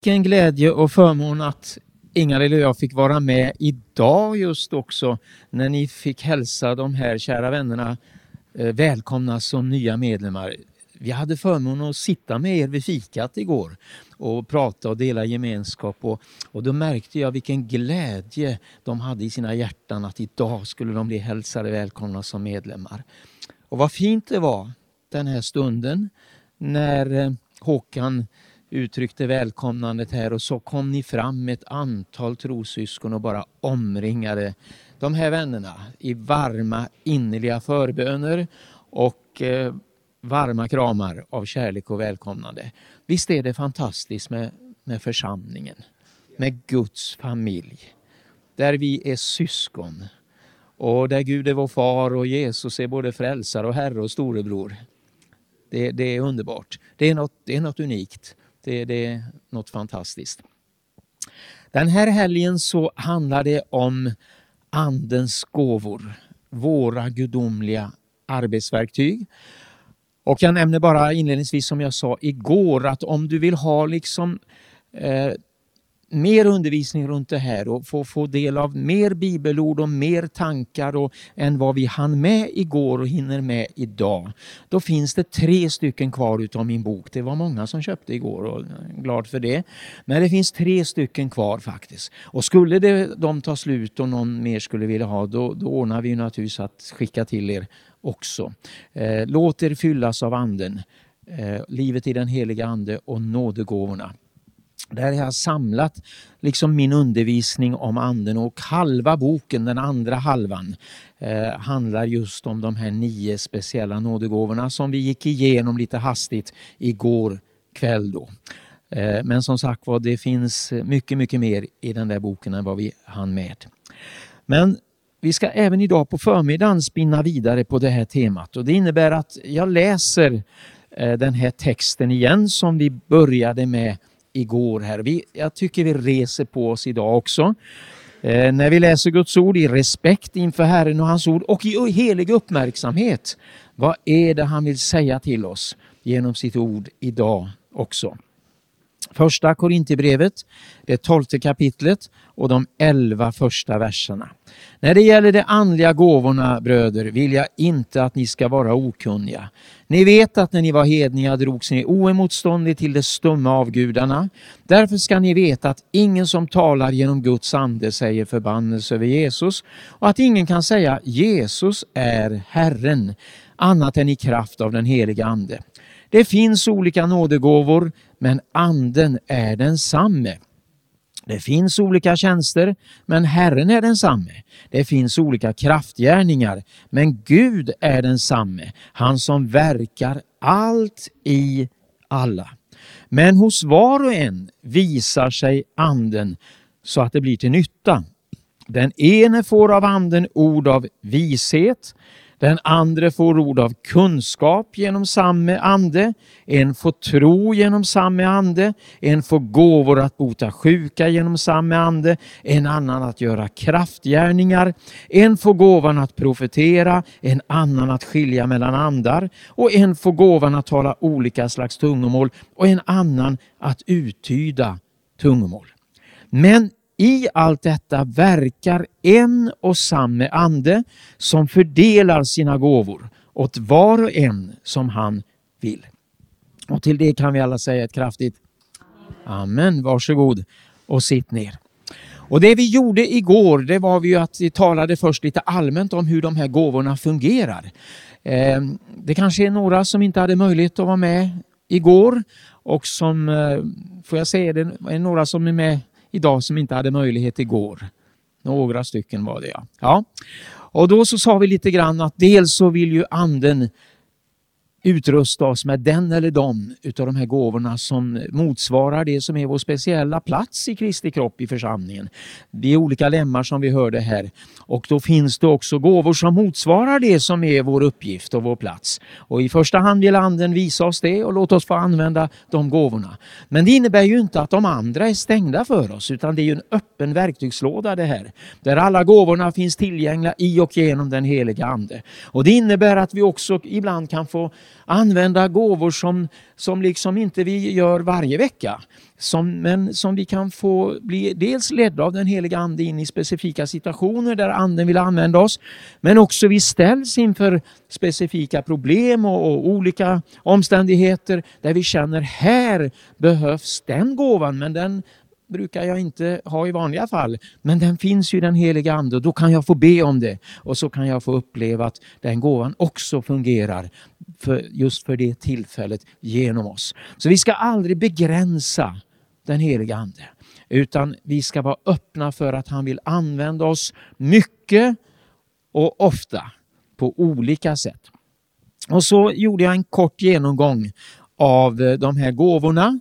Vilken glädje och förmån att Ingalill och jag fick vara med idag just också när ni fick hälsa de här kära vännerna välkomna som nya medlemmar. Vi hade förmånen att sitta med er vid fikat igår och prata och dela gemenskap och då märkte jag vilken glädje de hade i sina hjärtan att idag skulle de bli hälsade välkomna som medlemmar. Och vad fint det var den här stunden när Håkan uttryckte välkomnandet här och så kom ni fram med ett antal trossyskon och bara omringade de här vännerna i varma innerliga förböner och varma kramar av kärlek och välkomnande. Visst är det fantastiskt med församlingen, med Guds familj, där vi är syskon och där Gud är vår far och Jesus är både frälsare och herre och storebror. Det är underbart. Det är något unikt. Det är något fantastiskt. Den här helgen så handlar det om andens gåvor, våra gudomliga arbetsverktyg. Och jag nämner bara inledningsvis som jag sa igår att om du vill ha liksom mer undervisning runt det här och få del av mer bibelord och mer tankar än vad vi hann med igår och hinner med idag. Då finns det 3 stycken kvar utav min bok. Det var många som köpte igår och jag är glad för det. Men det finns 3 stycken kvar faktiskt. Och skulle de ta slut och någon mer skulle vilja ha då ordnar vi naturligtvis att skicka till er också. Låt er fyllas av anden. Livet i den heliga ande och nådegåvorna. Där har jag samlat liksom min undervisning om anden och halva boken, den andra halvan, handlar just om de här 9 speciella nådegåvorna som vi gick igenom lite hastigt igår kväll då. Men som sagt var, det finns mycket, mycket mer i den där boken än vad vi hann med. Men vi ska även idag på förmiddagen spinna vidare på det här temat och det innebär att jag läser den här texten igen som vi började med igår här. Jag tycker vi reser på oss idag också. När vi läser Guds ord i respekt inför Herren och hans ord och i helig uppmärksamhet. Vad är det han vill säga till oss genom sitt ord idag också? Första Korinthierbrevet, det 12:e kapitlet och de 11 första verserna. När det gäller de andliga gåvorna, bröder, vill jag inte att ni ska vara okunniga. Ni vet att när ni var hedningar drogs ni oemotståndligt till de stumma avgudarna. Därför ska ni veta att ingen som talar genom Guds ande säger förbannelse över Jesus och att ingen kan säga Jesus är Herren annat än i kraft av den heliga ande. Det finns olika nådegåvor, men anden är densamme. Det finns olika tjänster, men Herren är densamme. Det finns olika kraftgärningar, men Gud är densamme. Han som verkar allt i alla. Men hos var och en visar sig anden så att det blir till nytta. Den ene får av anden ord av vishet. Den andra får ord av kunskap genom samma ande. En får tro genom samma ande. En får gåvor att bota sjuka genom samma ande. En annan att göra kraftgärningar. En får gåvan att profetera. En annan att skilja mellan andar. Och en får gåvan att tala olika slags tungomål. Och en annan att uttyda tungomål. Men i allt detta verkar en och samma ande som fördelar sina gåvor åt var och en som han vill. Och till det kan vi alla säga ett kraftigt amen. Varsågod och sitt ner. Och det vi gjorde igår, det var ju att vi talade först lite allmänt om hur de här gåvorna fungerar. Det kanske är några som inte hade möjlighet att vara med igår och som, får jag säga det, är några som är med idag som inte hade möjlighet igår. Några stycken var det, ja. Och då så sa vi lite grann att dels så vill ju anden utrusta oss med den eller de utav de här gåvorna som motsvarar det som är vår speciella plats i Kristi kropp i församlingen. Det är olika lemmar som vi hörde här. Och då finns det också gåvor som motsvarar det som är vår uppgift och vår plats. Och i första hand vill anden visa oss det och låta oss få använda de gåvorna. Men det innebär ju inte att de andra är stängda för oss, utan det är ju en öppen verktygslåda det här. Där alla gåvorna finns tillgängliga i och genom den heliga ande. Och det innebär att vi också ibland kan få använda gåvor som liksom inte vi gör varje vecka. Men som vi kan få bli dels ledda av den heliga ande in i specifika situationer där anden vill använda oss. Men också vi ställs inför specifika problem och olika omständigheter där vi känner här behövs den gåvan, men den brukar jag inte ha i vanliga fall. Men den finns ju, den heliga ande, och då kan jag få be om det. Och så kan jag få uppleva att den gåvan också fungerar just för det tillfället genom oss. Så vi ska aldrig begränsa den heliga ande. Utan vi ska vara öppna för att han vill använda oss mycket och ofta på olika sätt. Och så gjorde jag en kort genomgång av de här gåvorna.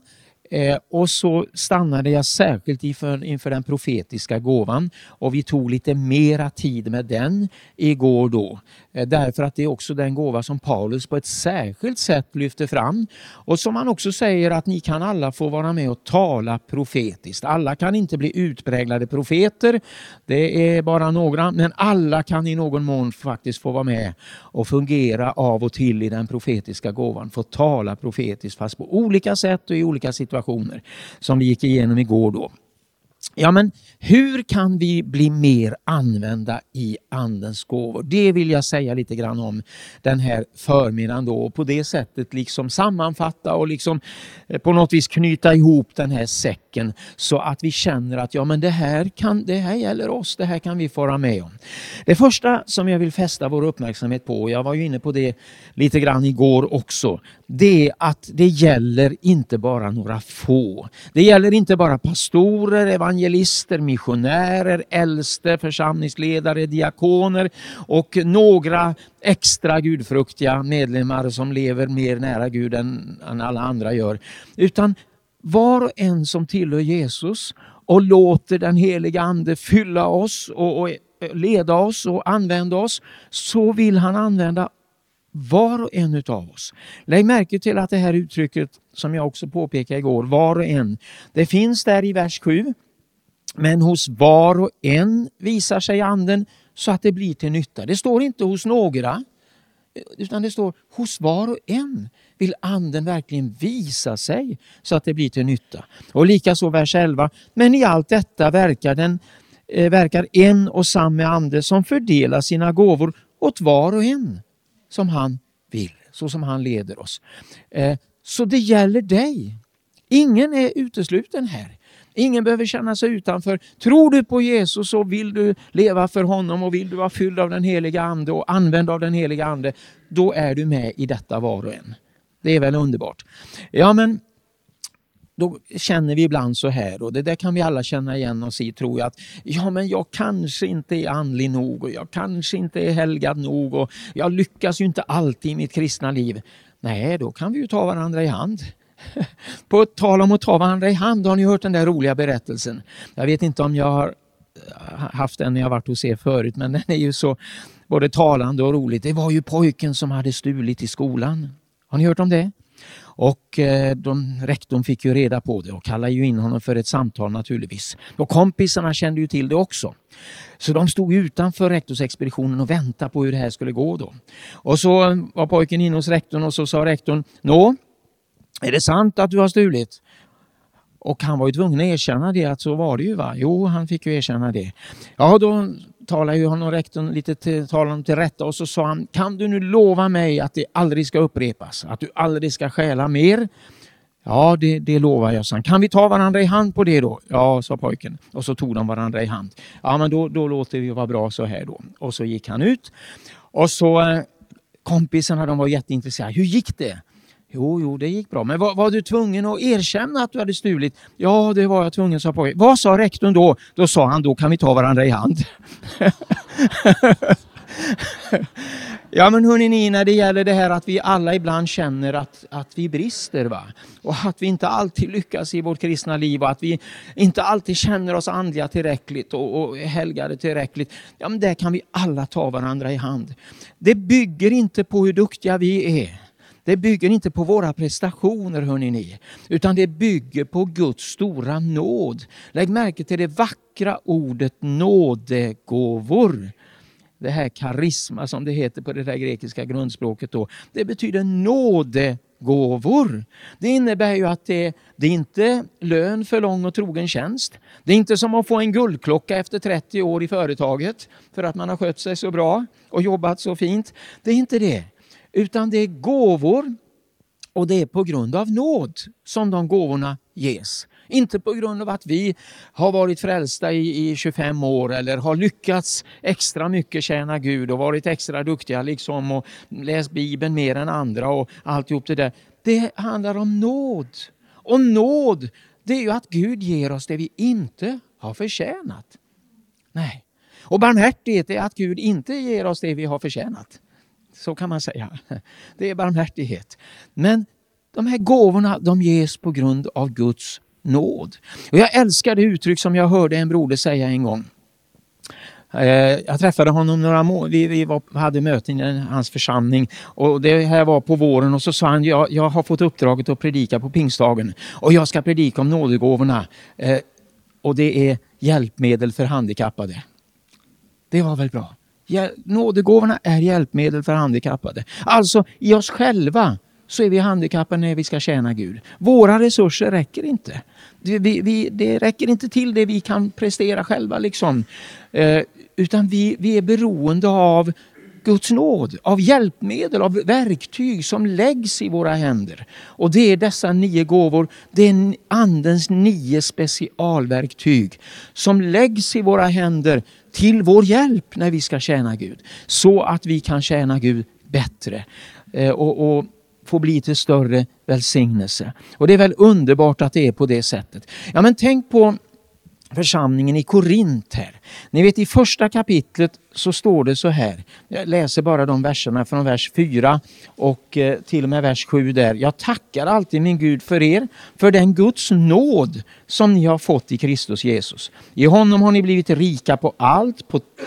Och så stannade jag särskilt inför den profetiska gåvan. Och vi tog lite mera tid med den igår då. Därför att det är också den gåva som Paulus på ett särskilt sätt lyfter fram. Och som han också säger att ni kan alla få vara med och tala profetiskt. Alla kan inte bli utpräglade profeter. Det är bara några. Men alla kan i någon mån faktiskt få vara med och fungera av och till i den profetiska gåvan. Få tala profetiskt fast på olika sätt och i olika situationer. Som vi gick igenom igår då. Ja, men hur kan vi bli mer använda i andens gåvor? Det vill jag säga lite grann om den här förmiddagen då. Och på det sättet liksom sammanfatta och liksom på något vis knyta ihop den här säcken. Så att vi känner att ja, men det här gäller oss. Det här kan vi få vara med om. Det första som jag vill fästa vår uppmärksamhet på, jag var ju inne på det lite grann igår också. Det är att det gäller inte bara några få. Det gäller inte bara pastorer, evangelister, missionärer, äldste, församlingsledare, diakoner och några extra gudfruktiga medlemmar som lever mer nära Gud än alla andra gör. Utan var och en som tillhör Jesus och låter den heliga ande fylla oss och leda oss och använda oss, så vill han använda var och en utav oss. Lägg märke till att det här uttrycket som jag också påpekade igår, var och en, det finns där i vers 7. Men hos var och en visar sig anden så att det blir till nytta. Det står inte hos några, utan det står hos var och en vill anden verkligen visa sig så att det blir till nytta. Och likaså vers 11. Men i allt detta verkar en och samma ande som fördelar sina gåvor åt var och en som han vill, så som han leder oss. Så det gäller dig. Ingen är utesluten här. Ingen behöver känna sig utanför. Tror du på Jesus så vill du leva för honom och vill du vara fylld av den heliga ande och använd av den heliga ande, då är du med i detta var och en. Det är väl underbart. Ja, men då känner vi ibland så här, och det där kan vi alla känna igen oss i, tror jag, att ja, men jag kanske inte är andlig nog och jag kanske inte är helgad nog och jag lyckas ju inte alltid i mitt kristna liv. Nej, då kan vi ju ta varandra i hand. På ett tal om att ta varandra i hand, har ni hört den där roliga berättelsen? Jag vet inte om jag har haft den när jag varit hos er förut, men den är ju så både talande och roligt. Det var ju pojken som hade stulit i skolan. Har ni hört om det? Och rektorn fick ju reda på det och kallade ju in honom för ett samtal naturligtvis. Och kompisarna kände ju till det också. Så de stod utanför rektorsexpeditionen och väntade på hur det här skulle gå då. Och så var pojken inne hos rektorn och så sa rektorn: Nå, är det sant att du har stulit? Och han var ju tvungen att erkänna det, att så var det ju, va? Jo, han fick ju erkänna det. Ja, då talade ju honom rektorn lite till rätta och så sa han: kan du nu lova mig att det aldrig ska upprepas? Att du aldrig ska stjäla mer? Ja, det lovar jag, sa. Kan vi ta varandra i hand på det då? Ja, sa pojken. Och så tog de varandra i hand. Ja, men då låter vi vara bra så här då. Och så gick han ut. Och så kompisarna, de var jätteintresserade. Hur gick det? Jo, det gick bra. Men var du tvungen att erkänna att du hade stulit? Ja, det var jag tvungen, sa pojken. Vad sa rektorn då? Då sa han: då kan vi ta varandra i hand. Ja, men hörni, när det gäller det här att vi alla ibland känner att vi brister, va? Och att vi inte alltid lyckas i vårt kristna liv och att vi inte alltid känner oss andliga tillräckligt och helgade tillräckligt. Ja, men där kan vi alla ta varandra i hand. Det bygger inte på hur duktiga vi är. Det bygger inte på våra prestationer, hörni ni, utan det bygger på Guds stora nåd. Lägg märke till det vackra ordet nådegåvor. Det här karisma som det heter på det där grekiska grundspråket då. Det betyder nådegåvor. Det innebär ju att det är inte lön för lång och trogen tjänst. Det är inte som att få en guldklocka efter 30 år i företaget för att man har skött sig så bra och jobbat så fint. Det är inte det. Utan det är gåvor, och det är på grund av nåd som de gåvorna ges. Inte på grund av att vi har varit frälsta i 25 år eller har lyckats extra mycket tjäna Gud och varit extra duktiga liksom och läst Bibeln mer än andra och alltihop det där. Det handlar om nåd. Och nåd, det är ju att Gud ger oss det vi inte har förtjänat. Nej. Och barmhärtighet är att Gud inte ger oss det vi har förtjänat. Så kan man säga. Det är barmhärtighet. Men de här gåvorna, de ges på grund av Guds nåd. Och jag älskar det uttryck som jag hörde en broder säga en gång. Jag träffade honom vi hade möten i hans församling, och det här var på våren, och så sa han, jag har fått uppdraget att predika på pingstdagen och jag ska predika om nådegåvorna, och det är hjälpmedel för handikappade. Det var väl bra. Nådegåvorna är hjälpmedel för handikappade. Alltså i oss själva så är vi handikappade när vi ska tjäna Gud. Våra resurser räcker inte. Det räcker inte till det vi kan prestera själva liksom. Utan vi är beroende av Guds nåd, av hjälpmedel, av verktyg som läggs i våra händer. Och det är dessa 9 gåvor, det är andens 9 specialverktyg som läggs i våra händer till vår hjälp när vi ska tjäna Gud. Så att vi kan tjäna Gud bättre och få bli till större välsignelse. Och det är väl underbart att det är på det sättet. Ja, men tänk på församlingen i Korint här. Ni vet, i första kapitlet så står det så här. Jag läser bara de verserna från vers 4 och till och med vers 7 där. Jag tackar alltid min Gud för er, för den Guds nåd som ni har fått i Kristus Jesus. I honom har ni blivit rika på allt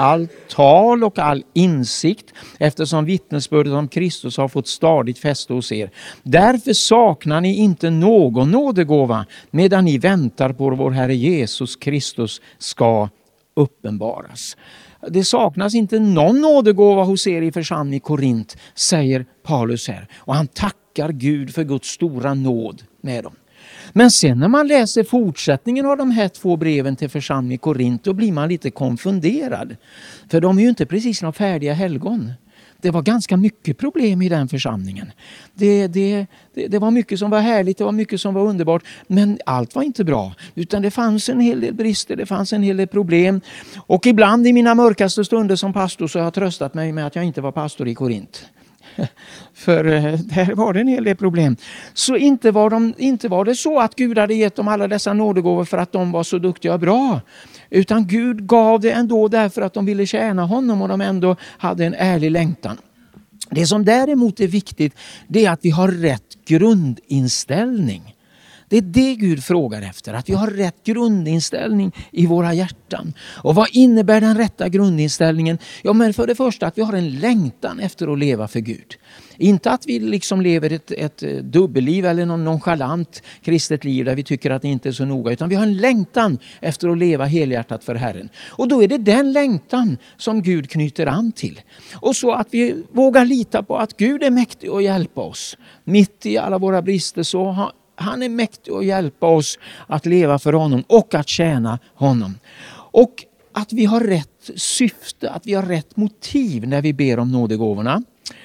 tal och all insikt, eftersom vittnesbördet om Kristus har fått stadigt fäste hos er. Därför saknar ni inte någon nådegåva, medan ni väntar på vår Herre Jesus Kristus ska uppenbaras. Det saknas inte någon nådegåva hos er i församlingen i Korint, säger Paulus här. Och han tackar Gud för Guds stora nåd med dem. Men sen när man läser fortsättningen av de här 2 breven till församlingen i Korint, då blir man lite konfunderad. För de är ju inte precis några färdiga helgon. Det var ganska mycket problem i den församlingen. Det var mycket som var härligt, det var mycket som var underbart. Men allt var inte bra. Utan det fanns en hel del brister, det fanns en hel del problem. Och ibland i mina mörkaste stunder som pastor så har jag tröstat mig med att jag inte var pastor i Korint. För där var det en hel del problem. Så inte var det så att Gud hade gett dem alla dessa nådegåvor för att de var så duktiga och bra. Utan Gud gav det ändå därför att de ville tjäna honom och de ändå hade en ärlig längtan. Det som däremot är viktigt, det är att vi har rätt grundinställning. Det är det Gud frågar efter, att vi har rätt grundinställning i våra hjärtan. Och vad innebär den rätta grundinställningen? Ja, men för det första att vi har en längtan efter att leva för Gud. Inte att vi liksom lever ett dubbelliv eller någon nonchalant kristet liv där vi tycker att det inte är så noga. Utan vi har en längtan efter att leva helhjärtat för Herren. Och då är det den längtan som Gud knyter an till. Och så att vi vågar lita på att Gud är mäktig att hjälpa oss. Mitt i alla våra brister så han är mäktig att hjälpa oss att leva för honom och att tjäna honom. Och att vi har rätt syfte, att vi har rätt motiv när vi ber om nådegåvorna.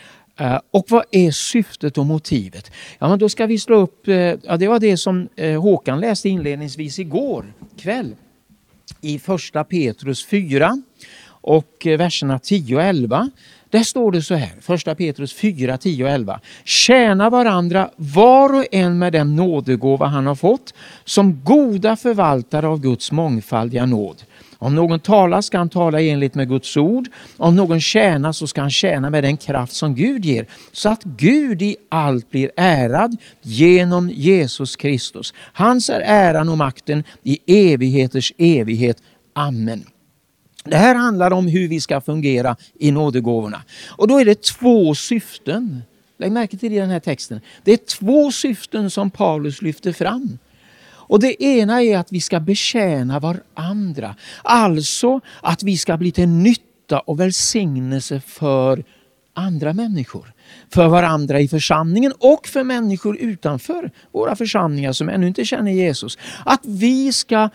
Och vad är syftet och motivet? Ja, men då ska vi slå upp, det var det som Håkan läste inledningsvis igår kväll. I första Petrus 4 och verserna 10 och 11. Där står det så här, första Petrus 4, 10 och 11. Tjäna varandra var och en med den nådegåva han har fått, som goda förvaltare av Guds mångfaldiga nåd. Om någon talar ska han tala enligt med Guds ord. Om någon tjänar så ska han tjäna med den kraft som Gud ger. Så att Gud i allt blir ärad genom Jesus Kristus. Hans är äran och makten i evigheters evighet. Amen. Det här handlar om hur vi ska fungera i nådegåvorna. Och då är det 2 syften. Lägg märke till den här texten. Det är 2 syften som Paulus lyfter fram. Och det ena är att vi ska betjäna varandra. Alltså att vi ska bli till nytta nytta och välsignelse för andra människor. För varandra i församlingen och för människor utanför våra församlingar som ännu inte känner Jesus. Att vi ska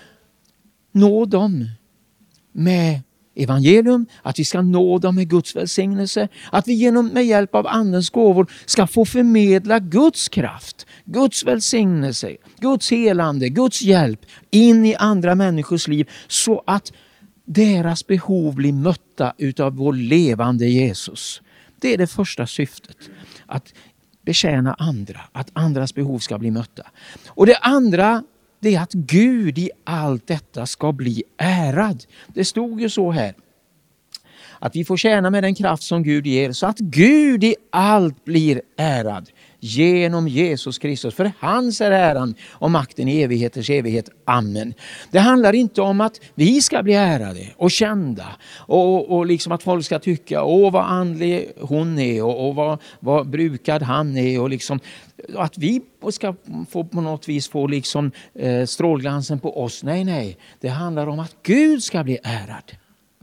nå dem med evangelium, att vi ska nå dem med Guds välsignelse, att vi med hjälp av andens gåvor ska få förmedla Guds kraft, Guds välsignelse, Guds helande, Guds hjälp in i andra människors liv så att deras behov blir mötta utav vår levande Jesus. Det är det första syftet, att betjäna andra, att andras behov ska bli mötta. Och det andra, det är att Gud i allt detta ska bli ärad. Det stod ju så här, att vi får tjäna med den kraft som Gud ger, så att Gud i allt blir ärad genom Jesus Kristus. För hans är äran och makten i evigheters evighet. Amen. Det handlar inte om att vi ska bli ärade och kända och liksom att folk ska tycka vad andlig hon är och vad brukad han är och liksom att vi ska få på något vis få liksom strålglansen på oss. Nej, det handlar om att Gud ska bli ärad.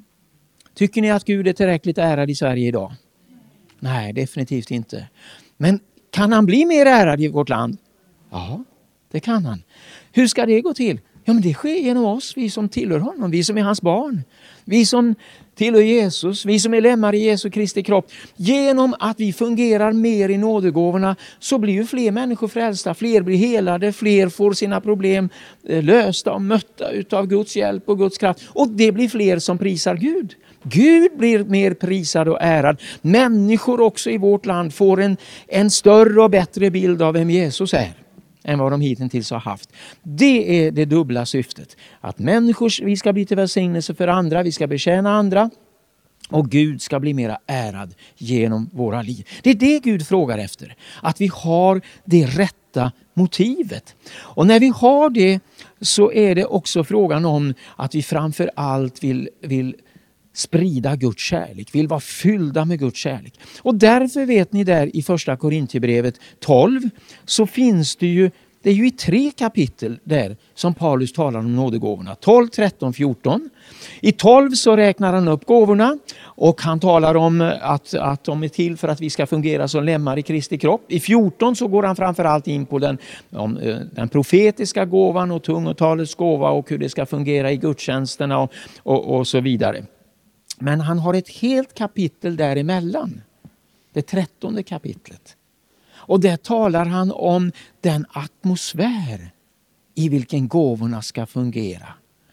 Tycker ni att Gud är tillräckligt ärad i Sverige idag? Nej, definitivt inte. Men kan han bli mer ärad i vårt land? Ja, det kan han. Hur ska det gå till? Ja, men det sker genom oss, vi som tillhör honom, vi som är hans barn. Vi som tillhör Jesus, vi som är lemmar i Jesu Kristi kropp. Genom att vi fungerar mer i nådegåvorna så blir ju fler människor frälsta, fler blir helade, fler får sina problem lösta och mötta utav Guds hjälp och Guds kraft. Och det blir fler som prisar Gud. Gud blir mer prisad och ärad. Människor också i vårt land får en större och bättre bild av vem Jesus är än vad de hittills har haft. Det är det dubbla syftet. Att människor, vi ska bli till välsignelse för andra, vi ska betjäna andra och Gud ska bli mera ärad genom våra liv. Det är det Gud frågar efter. Att vi har det rätta motivet. Och när vi har det så är det också frågan om att vi framför allt vill sprida Guds kärlek, vill vara fyllda med Guds kärlek. Och därför vet ni där i första Korintierbrevet 12 så finns det är ju i 3 kapitel där som Paulus talar om nådegåvorna. 12, 13, 14. I 12 så räknar han upp gåvorna och han talar om att de är till för att vi ska fungera som lemmar i Kristi kropp. I 14 så går han framförallt in på den profetiska gåvan och tungotalets gåva och hur det ska fungera i gudstjänsterna och så vidare. Men han har ett helt kapitel däremellan. Det 13:e kapitlet. Och där talar han om den atmosfär i vilken gåvorna ska fungera.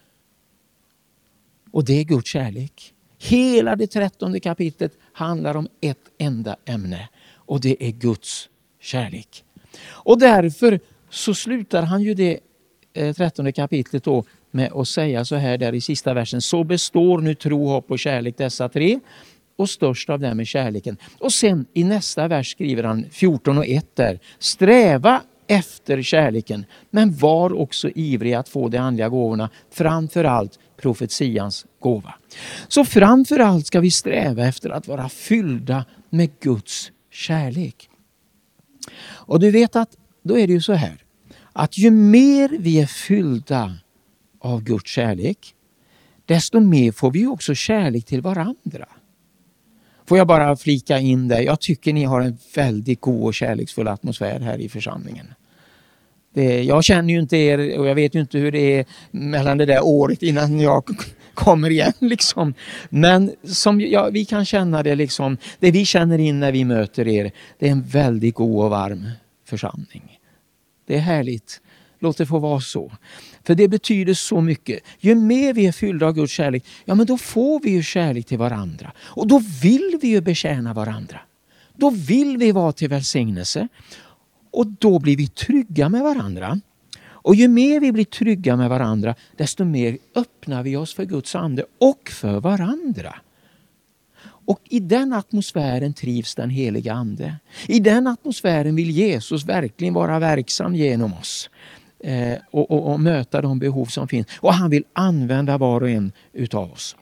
Och det är Guds kärlek. Hela det 13:e kapitlet handlar om ett enda ämne. Och det är Guds kärlek. Och därför så slutar han ju det 13:e kapitlet då med att säga så här där i sista versen. Så består nu tro, hopp och kärlek, dessa 3. Och störst av dem är kärleken. Och sen i nästa vers skriver han 14:1 där. Sträva efter kärleken, men var också ivrig att få de andliga gåvorna. Framförallt profetians gåva. Så framförallt ska vi sträva efter att vara fyllda med Guds kärlek. Och du vet att då är det ju så här. Att ju mer vi är fyllda av Guds kärlek, desto mer får vi också kärlek till varandra. Får jag bara flika in där. Jag tycker ni har en väldigt god och kärleksfull atmosfär här i församlingen. Jag känner ju inte er och jag vet ju inte hur det är mellan det där året innan jag kommer igen. Liksom. Men vi kan känna det liksom. Det vi känner in när vi möter er. Det är en väldigt god och varm församling. Det är härligt. Låt det få vara så. För det betyder så mycket. Ju mer vi är fyllda av Guds kärlek, ja men då får vi ju kärlek till varandra. Och då vill vi ju betjäna varandra. Då vill vi vara till välsignelse. Och då blir vi trygga med varandra. Och ju mer vi blir trygga med varandra, desto mer öppnar vi oss för Guds ande och för varandra. Och i den atmosfären trivs den heliga ande. I den atmosfären vill Jesus verkligen vara verksam genom oss. Och möta de behov som finns. Och han vill använda var och en utav oss.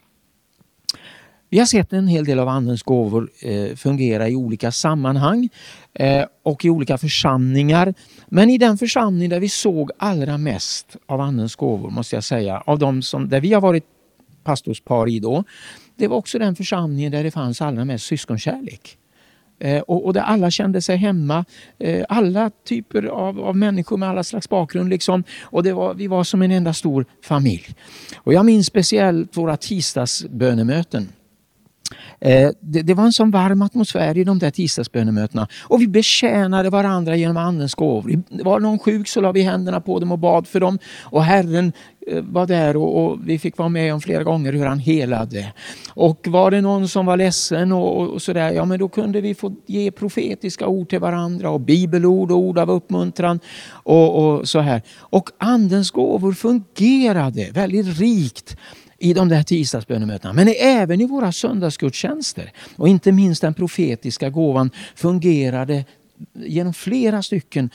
Vi har sett en hel del av andens gåvor fungera i olika sammanhang och i olika församlingar. Men i den församling där vi såg allra mest av andens gåvor, måste jag säga, av de som där vi har varit pastorspar i då. Det var också den församlingen där det fanns allra mest syskonkärlek. Och där alla kände sig hemma. Alla typer av människor med alla slags bakgrund. Liksom. Och vi var som en enda stor familj. Och jag minns speciellt våra tisdagsbönemöten. Det var en sån varm atmosfär i de där tisdagsbönemötena. Och vi betjänade varandra genom andens gåvor. Var någon sjuk så la vi händerna på dem och bad för dem. Och Herren var där och vi fick vara med om flera gånger hur han helade. Och var det någon som var ledsen och sådär, ja men då kunde vi få ge profetiska ord till varandra och bibelord och ord av uppmuntran och så här. Och andens gåvor fungerade väldigt rikt i de där tisdagsbönemötena, men även i våra söndagsgudstjänster. Och inte minst den profetiska gåvan fungerade genom flera stycken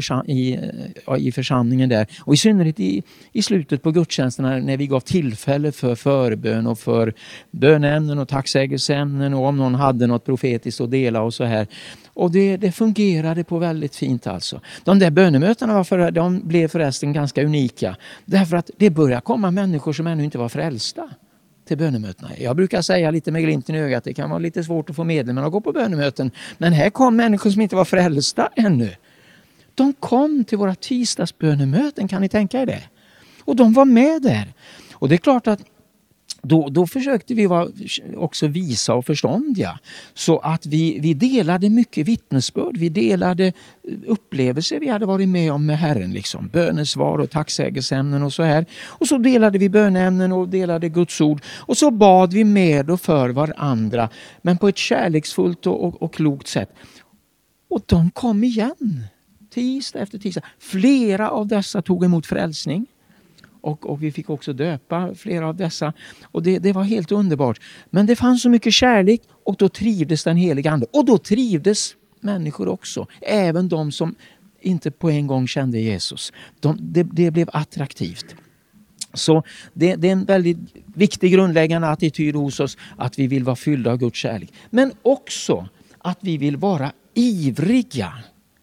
i församlingen där. Och i synnerhet i slutet på gudstjänsterna när vi gav tillfälle för förbön och för böneämnen och tacksägelseämnen och om någon hade något profetiskt att dela och så här. Och det fungerade på väldigt fint alltså. De där bönemötena de blev förresten ganska unika. Därför att det började komma människor som ännu inte var frälsta till bönemötena. Jag brukar säga lite med glimten i ögat att det kan vara lite svårt att få medlemmar att gå på bönemöten. Men här kom människor som inte var frälsta ännu. De kom till våra tisdagsbönemöten, kan ni tänka er det? Och de var med där. Och det är klart att då försökte vi vara också visa och förståndiga. Så att vi delade mycket vittnesbörd. Vi delade upplevelser vi hade varit med om med Herren. Liksom. Bönesvar och tacksägelseämnen och så här. Och så delade vi böneämnen och delade Guds ord. Och så bad vi med och för varandra. Men på ett kärleksfullt och klokt sätt. Och de kom igen. Tisdag efter tisdag. Flera av dessa tog emot frälsning. Och vi fick också döpa flera av dessa. Och det var helt underbart. Men det fanns så mycket kärlek och då trivdes den heliga ande. Och då trivdes människor också. Även de som inte på en gång kände Jesus. Det blev attraktivt. Så det är en väldigt viktig grundläggande attityd hos oss. Att vi vill vara fyllda av Guds kärlek. Men också att vi vill vara ivriga.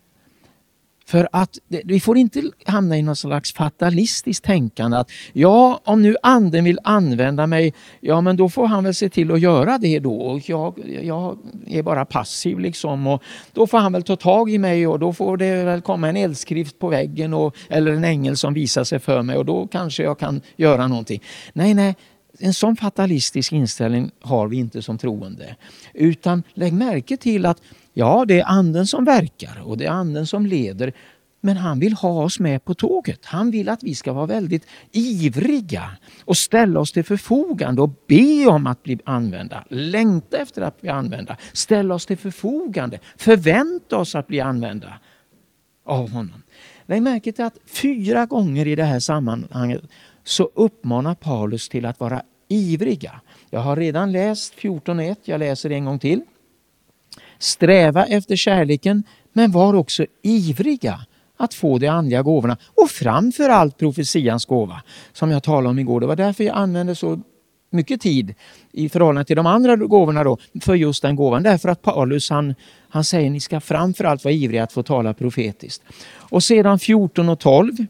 För att vi får inte hamna i någon slags fatalistiskt tänkande att ja, om nu anden vill använda mig, ja men då får han väl se till att göra det då. Och jag är bara passiv liksom och då får han väl ta tag i mig och då får det väl komma en eldskrift på väggen eller en ängel som visar sig för mig och då kanske jag kan göra någonting. Nej. En sån fatalistisk inställning har vi inte som troende. Utan lägg märke till att ja, det är anden som verkar och det är anden som leder. Men han vill ha oss med på tåget. Han vill att vi ska vara väldigt ivriga och ställa oss till förfogande och be om att bli använda. Längta efter att bli använda. Ställa oss till förfogande. Förvänta oss att bli använda av honom. Lägg märke till att 4 gånger i det här sammanhanget så uppmanar Paulus till att vara ivriga. Jag har redan läst 14:1, jag läser en gång till. Sträva efter kärleken, men var också ivriga att få de andliga gåvorna. Och framförallt profetians gåva, som jag talade om igår. Det var därför jag använde så mycket tid i förhållande till de andra gåvorna då, för just den gåvan. Därför att Paulus han säger ni ska framförallt vara ivriga att få tala profetiskt. Och sedan 14:12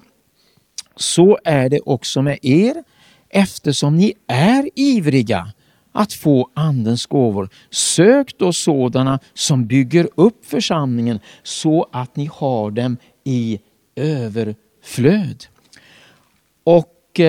så är det också med er, eftersom ni är ivriga att få andens gåvor. Sök då sådana som bygger upp församlingen så att ni har dem i överflöd. Och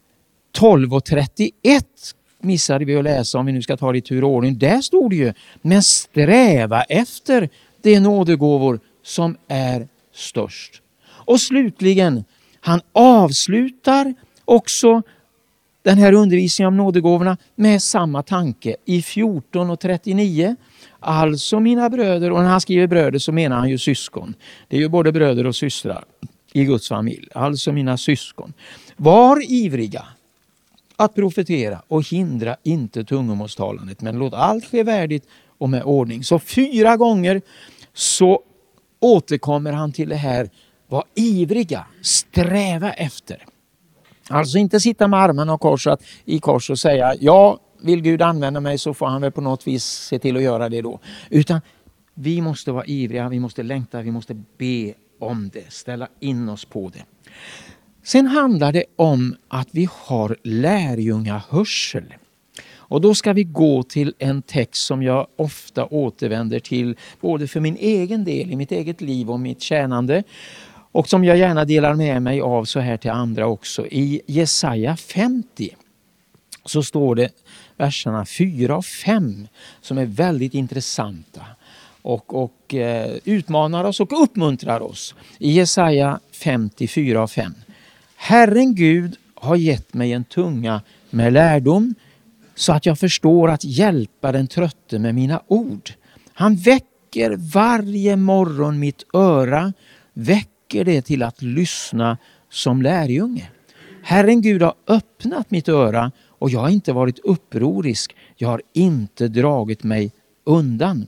12:31 missade vi att läsa om vi nu ska ta det i tur och ordning. Där stod det ju, men sträva efter de nådegåvor som är störst. Och slutligen, han avslutar också den här undervisningen om nådegåvorna med samma tanke i 14:39. Alltså mina bröder, och när han skriver bröder så menar han ju syskon. Det är ju både bröder och systrar i Guds familj. Alltså mina syskon. Var ivriga att profetera och hindra inte tungomålstalandet, men låt allt ske värdigt och med ordning. Så 4 gånger så återkommer han till det här. Var ivriga, sträva efter. Alltså inte sitta med armarna i kors och säga ja, vill Gud använda mig så får han väl på något vis se till att göra det då. Utan vi måste vara ivriga, vi måste längta, vi måste be om det, ställa in oss på det. Sen handlar det om att vi har lärjungahörsel. Och då ska vi gå till en text som jag ofta återvänder till, både för min egen del, i mitt eget liv och mitt tjänande, och som jag gärna delar med mig av så här till andra också. I Jesaja 50 så står det verserna 4 och 5 som är väldigt intressanta och utmanar oss och uppmuntrar oss. I Jesaja 50, 4 och 5. Herren Gud har gett mig en tunga med lärdom, så att jag förstår att hjälpa den trötte med mina ord. Han väcker varje morgon mitt öra, väcker det till att lyssna som lärjunge. Herren Gud har öppnat mitt öra och jag har inte varit upprorisk. Jag har inte dragit mig undan.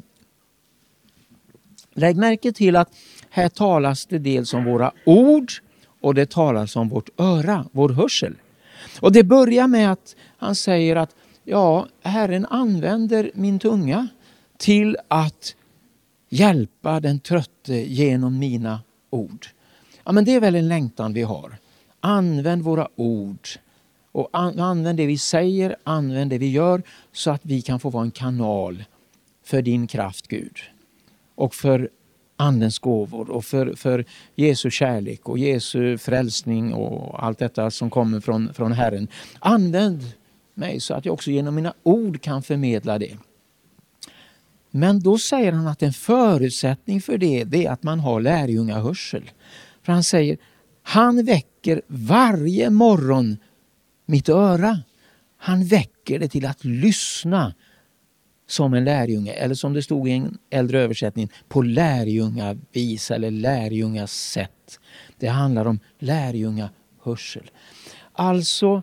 Lägg märke till att här talas det dels om våra ord och det talas om vårt öra, vår hörsel. Och det börjar med att han säger att ja, Herren använder min tunga till att hjälpa den trötte genom mina ord. Ja, men det är väl en längtan vi har. Använd våra ord och använd det vi säger, använd det vi gör så att vi kan få vara en kanal för din kraft, Gud. Och för andens gåvor och för Jesu kärlek och Jesu frälsning och allt detta som kommer från Herren. Använd mig så att jag också genom mina ord kan förmedla det. Men då säger han att en förutsättning för det är att man har lärjungahörsel. För han säger, han väcker varje morgon mitt öra. Han väcker det till att lyssna som en lärjunge. Eller som det stod i en äldre översättning, på lärjungavis eller lärjungasätt. Det handlar om lärjungahörsel. Alltså,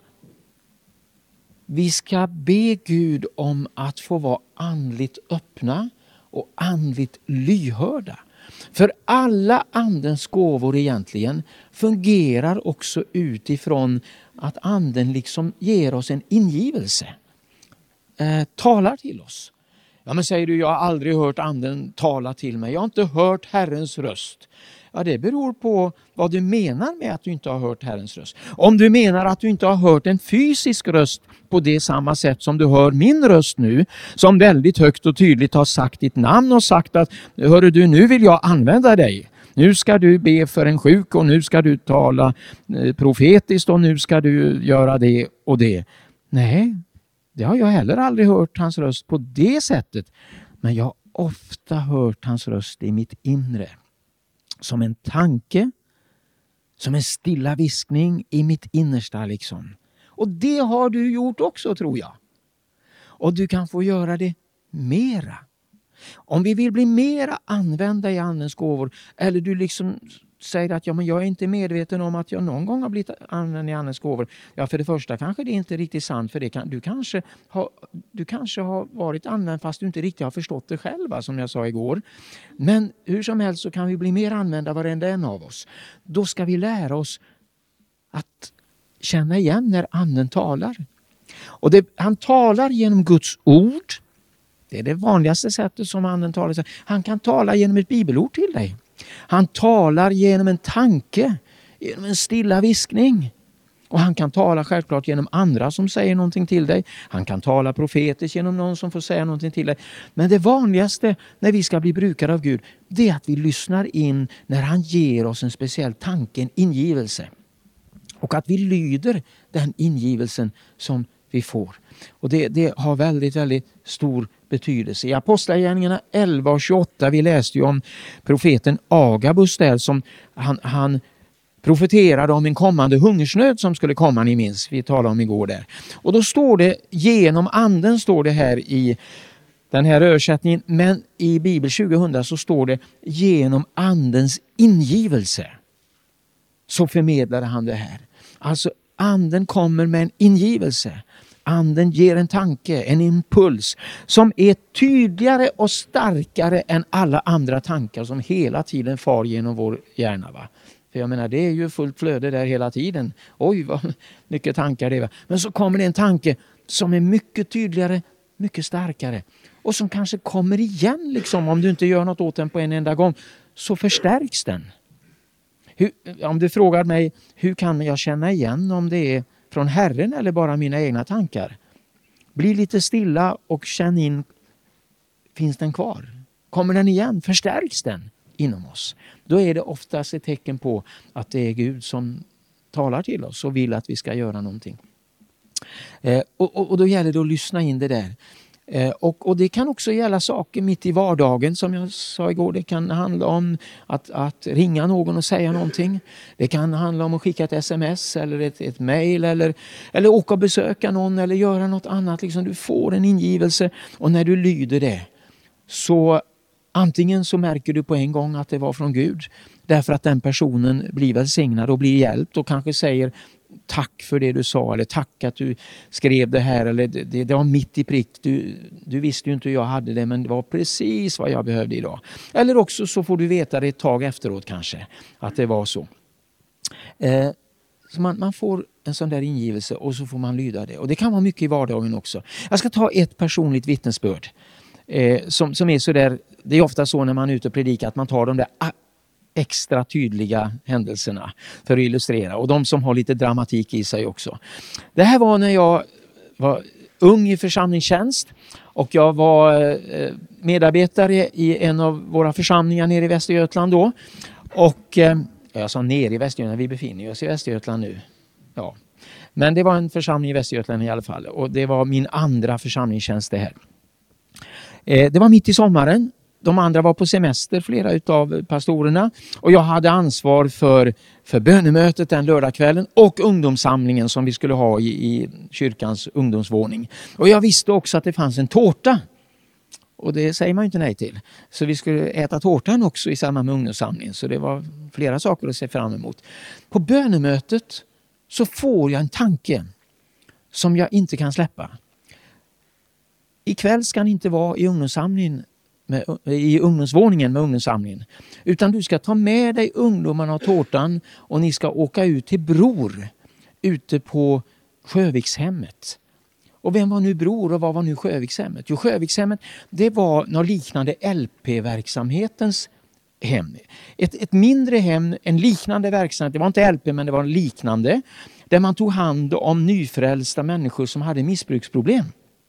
vi ska be Gud om att få vara andligt öppna och andligt lyhörda. För alla andens gåvor egentligen fungerar också utifrån att anden liksom ger oss en ingivelse. Talar till oss. Ja, men säger du, jag har aldrig hört anden tala till mig. Jag har inte hört Herrens röst. Ja, det beror på vad du menar med att du inte har hört Herrens röst. Om du menar att du inte har hört en fysisk röst på det samma sätt som du hör min röst nu, som väldigt högt och tydligt har sagt ditt namn och sagt att hörru du, nu vill jag använda dig. Nu ska du be för en sjuk och nu ska du tala profetiskt och nu ska du göra det och det. Nej, det har jag heller aldrig hört hans röst på det sättet. Men jag har ofta hört hans röst i mitt inre. Som en tanke, som en stilla viskning i mitt innersta liksom. Och det har du gjort också, tror jag. Och du kan få göra det mera. Om vi vill bli mera använda i andens gåvor, eller du liksom säger att ja, men jag är inte medveten om att jag någon gång har blivit använd i andens gåvor. Ja, för det första kanske det inte är riktigt sant, för det du kanske har varit använd fast du inte riktigt har förstått det själva, som jag sa igår. Men hur som helst så kan vi bli mer använda varenda en av oss. Då ska vi lära oss att känna igen när anden talar. Och han talar genom Guds ord. Det är det vanligaste sättet som anden talar. Han kan tala genom ett bibelord till dig. Han talar genom en tanke, genom en stilla viskning. Och han kan tala självklart genom andra som säger någonting till dig. Han kan tala profetiskt genom någon som får säga någonting till dig. Men det vanligaste när vi ska bli brukare av Gud, det är att vi lyssnar in när han ger oss en speciell tanke, en ingivelse. Och att vi lyder den ingivelsen som vi får. Och det har väldigt, väldigt stor betydelse. I Apostlagärningarna 11 och 28, vi läste ju om profeten Agabus där, som han profeterade om en kommande hungersnöd som skulle komma, ni minns. Vi talade om igår där. Och då står det, genom anden står det här i den här översättningen, men i Bibel 2000 så står det genom andens ingivelse. Så förmedlade han det här. Alltså anden kommer med en ingivelse. Anden ger en tanke, en impuls som är tydligare och starkare än alla andra tankar som hela tiden far genom vår hjärna. Va? För jag menar, det är ju fullt flöde där hela tiden. Oj, vad mycket tankar det är. Va? Men så kommer det en tanke som är mycket tydligare, mycket starkare. Och som kanske kommer igen, liksom, om du inte gör något åt den på en enda gång. Så förstärks den. Om du frågar mig, hur kan jag känna igen om det är från Herren eller bara mina egna tankar? Bli lite stilla och känn in, finns den kvar? Kommer den igen? Förstärks den inom oss? Då är det oftast ett tecken på att det är Gud som talar till oss och vill att vi ska göra någonting. Och då gäller det att lyssna in det där. Och det kan också gälla saker mitt i vardagen, som jag sa igår. Det kan handla om att ringa någon och säga någonting. Det kan handla om att skicka ett sms eller ett mejl eller åka och besöka någon eller göra något annat. Liksom du får en ingivelse, och när du lyder det, så antingen så märker du på en gång att det var från Gud, därför att den personen blir välsignad och blir hjälpt och kanske säger tack för det du sa, eller tack att du skrev det här, eller det var mitt i prick, du visste ju inte hur jag hade det, men det var precis vad jag behövde idag. Eller också så får du veta det ett tag efteråt kanske, att det var så. Så man får en sån där ingivelse och så får man lyda det. Och det kan vara mycket i vardagen också. Jag ska ta ett personligt vittnesbörd som är så där. Det är ofta så när man är ute och predikar att man tar de där extra tydliga händelserna för att illustrera, och de som har lite dramatik i sig också. Det här var när jag var ung i församlingstjänst, och jag var medarbetare i en av våra församlingar nere i Västergötland då. Och jag sa nere i Västergötland, vi befinner oss i Västergötland nu. Ja. Men det var en församling i Västergötland i alla fall, och det var min andra församlingstjänst det här. Det var mitt i sommaren. De andra var på semester, flera utav pastorerna. Och jag hade ansvar för bönemötet den lördagskvällen och ungdomssamlingen som vi skulle ha i kyrkans ungdomsvåning. Och jag visste också att det fanns en tårta. Och det säger man ju inte nej till. Så vi skulle äta tårtan också i samband med ungdomssamlingen. Så det var flera saker att se fram emot. På bönemötet så får jag en tanke som jag inte kan släppa. Ikväll ska ni inte vara i ungdomssamlingen, i ungdomsvåningen med ungdomssamlingen, utan du ska ta med dig ungdomarna och tårtan, och ni ska åka ut till Bror ute på Sjövikshemmet. Och vem var nu Bror och vad var nu Sjövikshemmet? Jo, Sjövikshemmet, det var något liknande LP-verksamhetens hem. Ett mindre hem, en liknande verksamhet. Det var inte LP, men det var liknande, där man tog hand om nyfrälsta människor som hade missbruksproblem.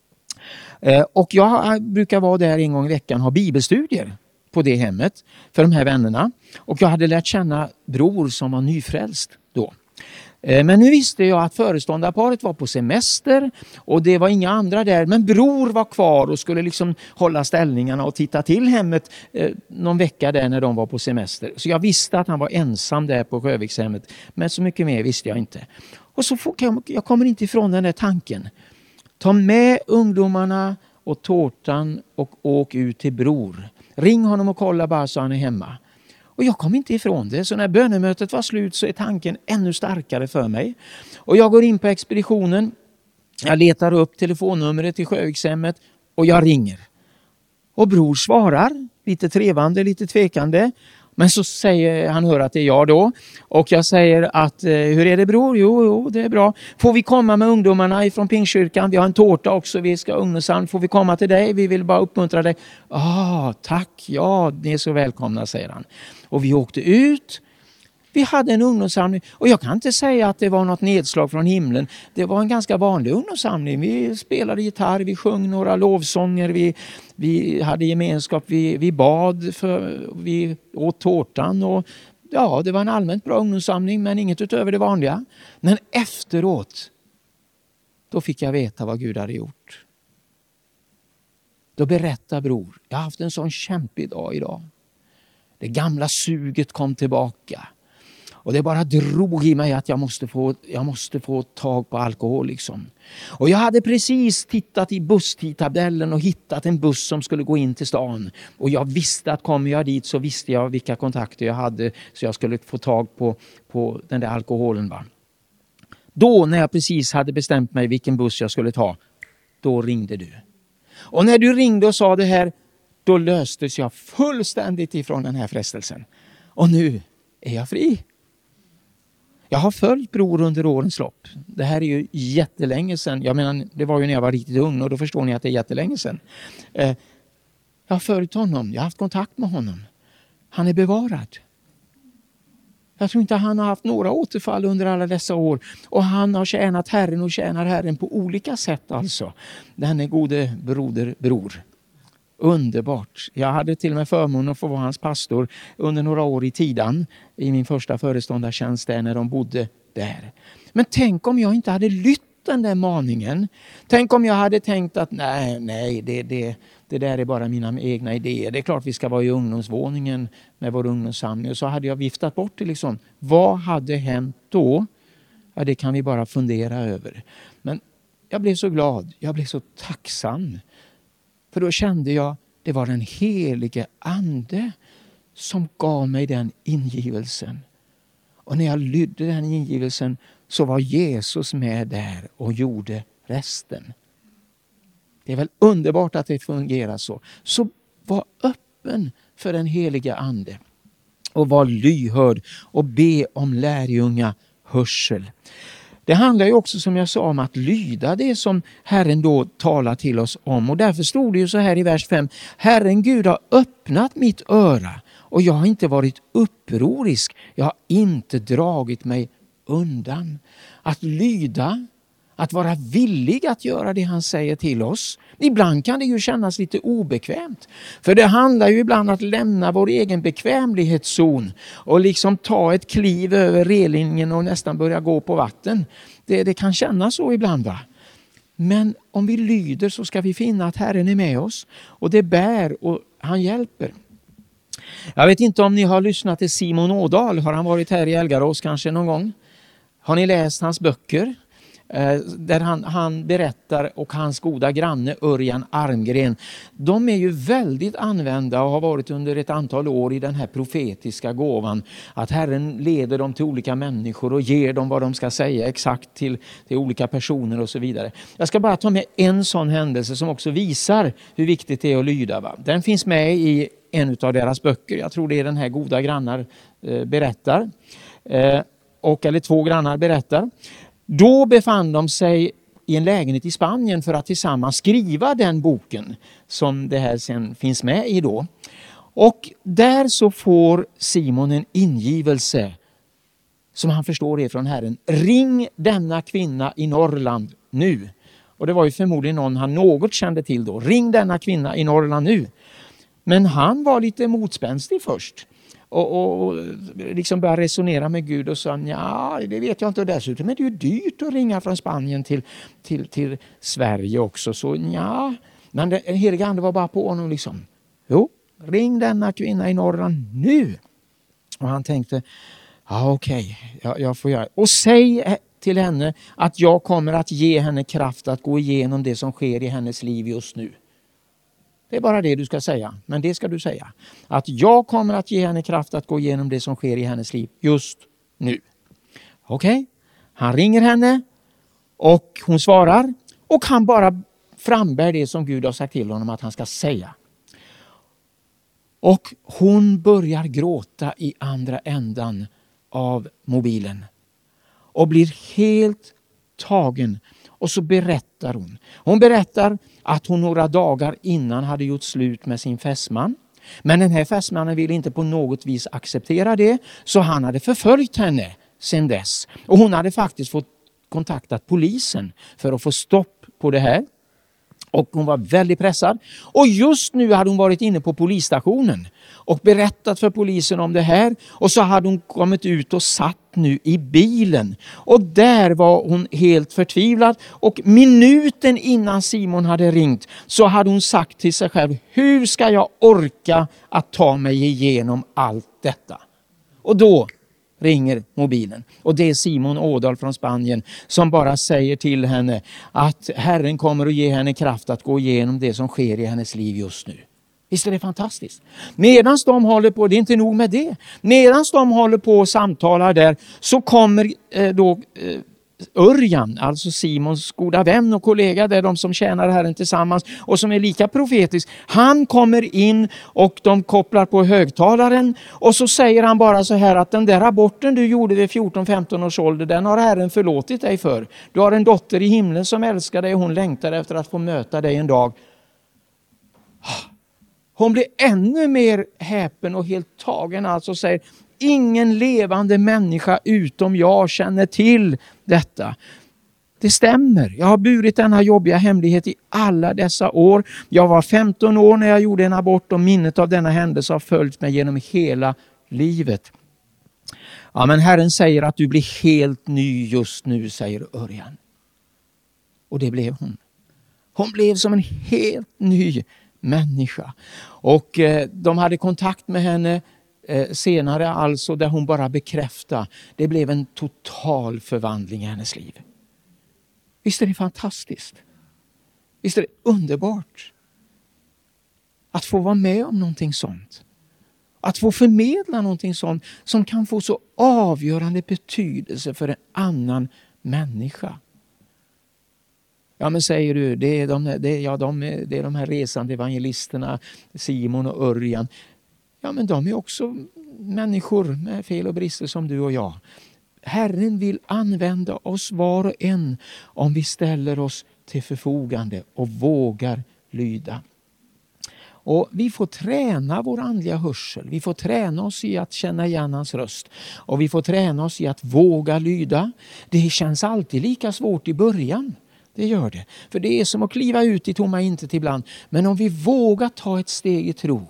Och jag brukar vara där en gång i veckan och ha bibelstudier på det hemmet för de här vännerna. Och jag hade lärt känna Bror som var nyfrälst då. Men nu visste jag att föreståndarparet var på semester och det var inga andra där. Men Bror var kvar och skulle liksom hålla ställningarna och titta till hemmet någon vecka där när de var på semester. Så jag visste att han var ensam där på Sjövikshemmet. Men så mycket mer visste jag inte. Och så jag kommer inte ifrån den där tanken. Ta med ungdomarna och tårtan och åk ut till Bror. Ring honom och kolla bara så han är hemma. Och jag kom inte ifrån det. Så när bönemötet var slut så är tanken ännu starkare för mig. Och jag går in på expeditionen. Jag letar upp telefonnumret till Sjövikshemmet och jag ringer. Och Bror svarar, lite trevande, lite tvekande. Men så säger han, hör att det är jag då. Och jag säger att, hur är det Bror? Jo, det är bra. Får vi komma med ungdomarna ifrån Pingstkyrkan? Vi har en tårta också, vi ska ungdomssamling. Får vi komma till dig? Vi vill bara uppmuntra dig. Tack, ja, ni är så välkomna, säger han. Och vi åkte ut. Vi hade en ungdomssamling och jag kan inte säga att det var något nedslag från himlen. Det var en ganska vanlig ungdomssamling. Vi spelade gitarr, vi sjöng några lovsånger, vi hade gemenskap, vi bad, vi åt tårtan och ja, det var en allmänt bra ungdomssamling men inget utöver det vanliga. Men efteråt, då fick jag veta vad Gud hade gjort. Då berättar Bror, jag har haft en sån kämpig dag idag. Det gamla suget kom tillbaka. Och det bara drog i mig att jag måste få tag på alkohol liksom. Och jag hade precis tittat i busstidtabellen och hittat en buss som skulle gå in till stan. Och jag visste att kommer jag dit så visste jag vilka kontakter jag hade så jag skulle få tag på den där alkoholen. Va? Då när jag precis hade bestämt mig vilken buss jag skulle ta, då ringde du. Och när du ringde och sa det här, då löstes jag fullständigt ifrån den här frestelsen. Och nu är jag fri. Jag har följt Bror under årens lopp. Det här är ju jättelänge sedan. Jag menar, det var ju när jag var riktigt ung och då förstår ni att det är jättelänge sedan. Jag har följt honom. Jag har haft kontakt med honom. Han är bevarad. Jag tror inte han har haft några återfall under alla dessa år. Och han har tjänat Herren och tjänar Herren på olika sätt alltså. Denne gode bror. Underbart. Jag hade till och med förmånen att få vara hans pastor under några år i Tidan. I min första föreståndartjänst där när de bodde där. Men tänk om jag inte hade lytt den där maningen. Tänk om jag hade tänkt att nej, det där är bara mina egna idéer. Det är klart vi ska vara i ungdomsvåningen med vår ungdomssamling. Och så hade jag viftat bort det liksom. Vad hade hänt då? Ja, det kan vi bara fundera över. Men jag blev så glad. Jag blev så tacksam. För då kände jag, det var den helige ande som gav mig den ingivelsen. Och när jag lydde den ingivelsen så var Jesus med där och gjorde resten. Det är väl underbart att det fungerar så. Så var öppen för den heliga ande. Och var lyhörd och be om lärjunga hörsel. Det handlar ju också som jag sa om att lyda det som Herren då talar till oss om. Och därför stod det ju så här i vers 5. Herren Gud har öppnat mitt öra och jag har inte varit upprorisk. Jag har inte dragit mig undan. Att lyda, att vara villig att göra det han säger till oss. Ibland kan det ju kännas lite obekvämt. För det handlar ju ibland om att lämna vår egen bekvämlighetszon. Och liksom ta ett kliv över relingen och nästan börja gå på vatten. Det kan kännas så ibland va. Men om vi lyder så ska vi finna att Herren är med oss. Och det bär och han hjälper. Jag vet inte om ni har lyssnat till Simon Ådahl. Har han varit här i Elgarås kanske någon gång? Har ni läst hans böcker? Där han berättar och hans goda granne Örjan Armgren. De är ju väldigt använda och har varit under ett antal år i den här profetiska gåvan. Att Herren leder dem till olika människor och ger dem vad de ska säga exakt till olika personer och så vidare. Jag ska bara ta med en sån händelse som också visar hur viktigt det är att lyda. Va? Den finns med i en av deras böcker. Jag tror det är den här goda grannar berättar. Eller två grannar berättar. Då befann de sig i en lägenhet i Spanien för att tillsammans skriva den boken som det här sen finns med i då. Och där så får Simon en ingivelse som han förstår är från Herren. Ring denna kvinna i Norrland nu. Och det var ju förmodligen någon han något kände till då. Ring denna kvinna i Norrland nu. Men han var lite motspänstig först. Och liksom började resonera med Gud och sa ja, det vet jag inte. Och dessutom är det ju dyrt att ringa från Spanien till Sverige också. Så ja, men den heliga ande var bara på honom liksom. Jo, ring denna kvinna i Norrland nu. Och han tänkte, ja okej, jag får göra. Och säg till henne att jag kommer att ge henne kraft att gå igenom det som sker i hennes liv just nu. Det är bara det du ska säga, men det ska du säga. Att jag kommer att ge henne kraft att gå igenom det som sker i hennes liv just nu. Okej, han ringer henne och hon svarar. Och han bara frambär det som Gud har sagt till honom att han ska säga. Och hon börjar gråta i andra ändan av mobilen. Och blir helt tagen. Och så berättar hon. Hon berättar att hon några dagar innan hade gjort slut med sin fästman. Men den här fästmannen ville inte på något vis acceptera det. Så han hade förföljt henne sedan dess. Och hon hade faktiskt fått kontaktat polisen för att få stopp på det här. Och hon var väldigt pressad. Och just nu hade hon varit inne på polisstationen och berättat för polisen om det här. Och så hade hon kommit ut och satt nu i bilen. Och där var hon helt förtvivlad. Och minuten innan Simon hade ringt så hade hon sagt till sig själv, hur ska jag orka att ta mig igenom allt detta? Och då ringer mobilen. Och det är Simon Ådahl från Spanien som bara säger till henne att Herren kommer att ge henne kraft att gå igenom det som sker i hennes liv just nu. Visst är det fantastiskt? Medan de håller på, det är inte nog med det. Medan de håller på och samtalar där så kommer Örjan, alltså Simons goda vän och kollega, där de som tjänar Herren tillsammans och som är lika profetisk. Han kommer in och de kopplar på högtalaren och så säger han bara så här att den där aborten du gjorde vid 14-15 års ålder, den har Herren förlåtit dig för. Du har en dotter i himlen som älskar dig och hon längtar efter att få möta dig en dag. Hon blir ännu mer häpen och helt tagen, alltså säger, ingen levande människa utom jag känner till detta. Det stämmer. Jag har burit denna jobbiga hemlighet i alla dessa år. Jag var 15 år när jag gjorde en abort och minnet av denna händelse har följt mig genom hela livet. Ja, men Herren säger att du blir helt ny just nu, säger Örjan. Och det blev hon. Hon blev som en helt ny människa. Och de hade kontakt med henne senare, alltså där hon bara bekräftade. Det blev en total förvandling i hennes liv. Visst är det fantastiskt? Visst är det underbart? Att få vara med om någonting sånt. Att få förmedla någonting sånt som kan få så avgörande betydelse för en annan människa. Ja, men säger du, det är de här resande evangelisterna, Simon och Örjan. Ja, men de är också människor med fel och brister som du och jag. Herren vill använda oss var och en om vi ställer oss till förfogande och vågar lyda. Och vi får träna vår andliga hörsel. Vi får träna oss i att känna igen hans röst. Och vi får träna oss i att våga lyda. Det känns alltid lika svårt i början. Det gör det. För det är som att kliva ut i tomma intet ibland. Men om vi vågar ta ett steg i tro,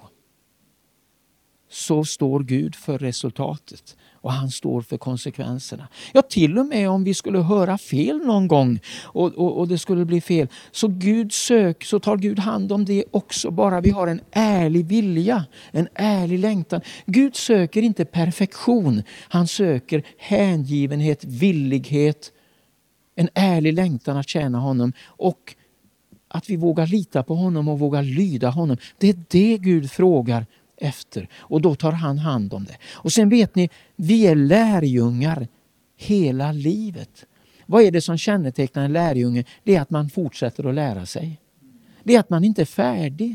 så står Gud för resultatet. Och han står för konsekvenserna. Ja, till och med om vi skulle höra fel någon gång och det skulle bli fel. Så tar Gud hand om det också. Bara vi har en ärlig vilja, en ärlig längtan. Gud söker inte perfektion. Han söker hängivenhet, villighet, en ärlig längtan att tjäna honom. Och att vi vågar lita på honom och vågar lyda honom. Det är det Gud frågar efter. Och då tar han hand om det. Och sen vet ni, vi är lärjungar hela livet. Vad är det som kännetecknar en lärjunge? Det är att man fortsätter att lära sig. Det är att man inte är färdig.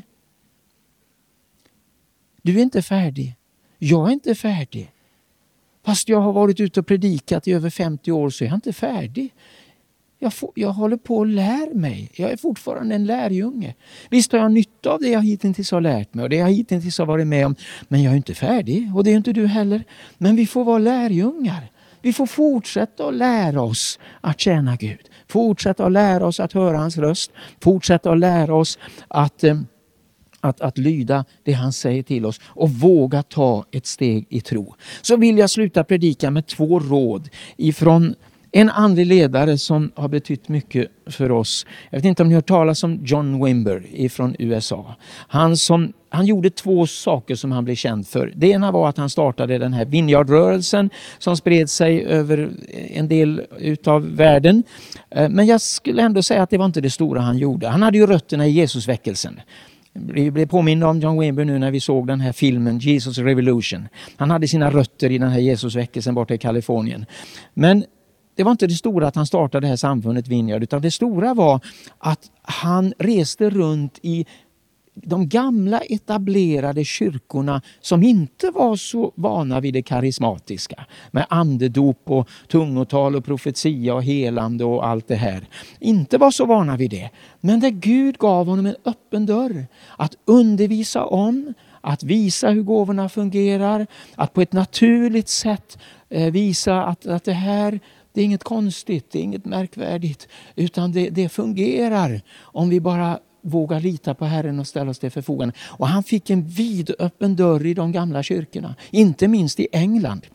Du är inte färdig. Jag är inte färdig. Fast jag har varit ute och predikat i över 50 år så är jag inte färdig. Jag håller på att lära mig. Jag är fortfarande en lärjunge. Visst har jag nytta av det jag hittills har lärt mig och det jag hittills har varit med om. Men jag är inte färdig och det är inte du heller. Men vi får vara lärjungar. Vi får fortsätta att lära oss att tjäna Gud. Fortsätta att lära oss att höra hans röst. Fortsätta att lära oss att lyda det han säger till oss och våga ta ett steg i tro. Så vill jag sluta predika med 2 råd ifrån en andlig ledare som har betytt mycket för oss. Jag vet inte om ni har hört talas om John Wimber från USA. Han gjorde 2 saker som han blev känd för. Det ena var att han startade den här Vineyard-rörelsen som spred sig över en del utav världen. Men jag skulle ändå säga att det var inte det stora han gjorde. Han hade ju rötterna i Jesusväckelsen. Vi blev påminna om John Wimber nu när vi såg den här filmen Jesus Revolution. Han hade sina rötter i den här Jesusväckelsen borta i Kalifornien. Men det var inte det stora att han startade det här samfundet Vineyard, utan det stora var att han reste runt i de gamla etablerade kyrkorna som inte var så vana vid det karismatiska. Med andedop och tungotal och profetia och helande och allt det här. Inte var så vana vid det. Men där Gud gav honom en öppen dörr. Att undervisa om, att visa hur gåvorna fungerar. Att på ett naturligt sätt visa att det här, det är inget konstigt, det är inget märkvärdigt. Utan det fungerar om vi bara våga lita på Herren och ställa oss till förfogande. Och han fick en vidöppen dörr i de gamla kyrkorna. Inte minst i England.